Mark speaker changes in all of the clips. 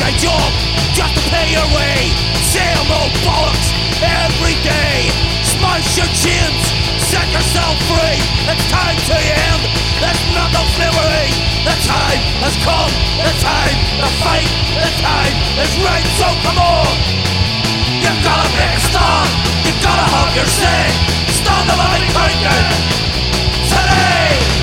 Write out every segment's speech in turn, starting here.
Speaker 1: day job just to pay your way. Same old bollocks every day. Smash your chins, set yourself free. It's time to end this mental slavery. The time has come, the time to fight. The time is right, so come on. You've gotta make a stand, you've gotta have your say. Stand the living countdown today.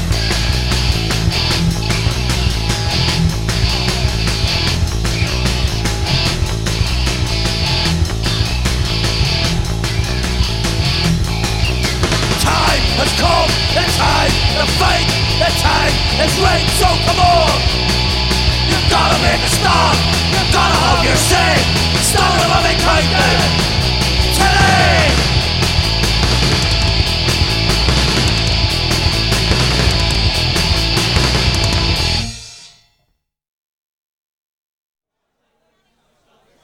Speaker 1: Has come, the time to fight, the time is right, so come on. You've gotta make a stand, you've gotta have your say. Stand the living countdown